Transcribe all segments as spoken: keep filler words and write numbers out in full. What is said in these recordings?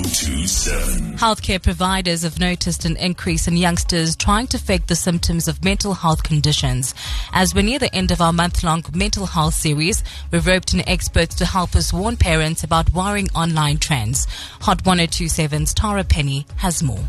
two seven. Healthcare providers have noticed an increase in youngsters trying to fake the symptoms of mental health conditions. As we're near the end of our month-long mental health series, we've roped in experts to help us warn parents about worrying online trends. Hot one oh two seven's Tara Penny has more.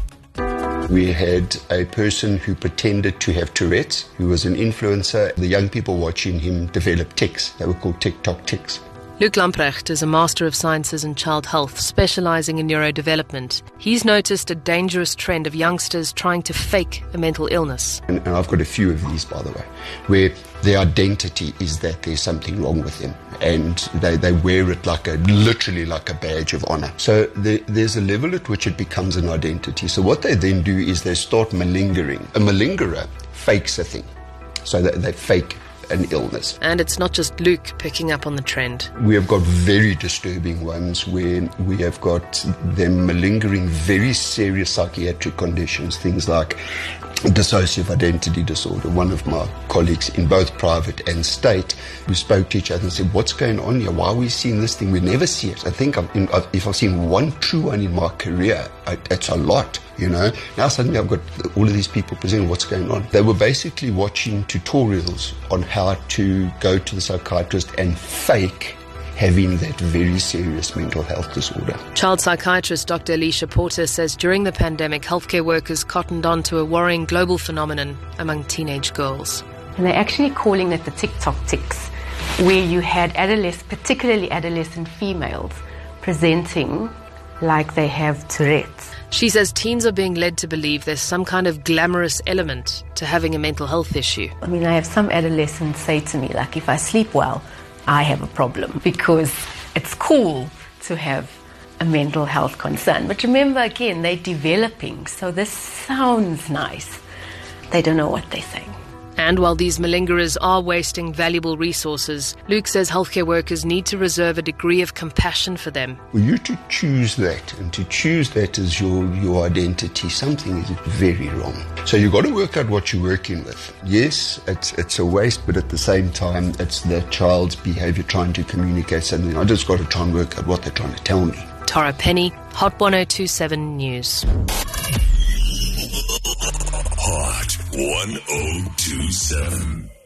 We had a person who pretended to have Tourette's, who was an influencer. The young people watching him developed tics. They were called TikTok tics. Luc Lamprecht is a Master of Sciences in Child Health, specialising in neurodevelopment. He's noticed a dangerous trend of youngsters trying to fake a mental illness. And, and I've got a few of these, by the way, where their identity is that there's something wrong with them, and they, they wear it like a, literally like a badge of honour. So there, there's a level at which it becomes an identity. So what they then do is they start malingering. A malingerer fakes a thing. So they, they fake an illness. And it's not just Luke picking up on the trend. We have got very disturbing ones where we have got them malingering very serious psychiatric conditions, things like dissociative identity disorder. One of my colleagues in both private and state, we spoke to each other and said, what's going on here? Why are we seeing this thing? We never see it. I think I've, in, I've, if I've seen one true one in my career, I, it's a lot, you know. Now suddenly I've got all of these people presenting what's going on. They were basically watching tutorials on how to go to the psychiatrist and fake having that very serious mental health disorder. Child psychiatrist Doctor Alicia Porter says during the pandemic, healthcare workers cottoned on to a worrying global phenomenon among teenage girls. And they're actually calling it the TikTok tics, where you had adolescents, particularly adolescent females, presenting like they have Tourette's. She says teens are being led to believe there's some kind of glamorous element to having a mental health issue. I mean, I have some adolescents say to me, like, if I sleep well, I have a problem, because it's cool to have a mental health concern. But remember, again, they're developing, so this sounds nice. They don't know what they're saying. And while these malingerers are wasting valuable resources, Luke says healthcare workers need to reserve a degree of compassion for them. For you to choose that, and to choose that as your, your identity, something is very wrong. So you've got to work out what you're working with. Yes, it's, it's a waste, but at the same time, it's the child's behaviour trying to communicate something. I just got to try and work out what they're trying to tell me. Tara Penny, Hot one oh two seven News. Hot one oh two seven.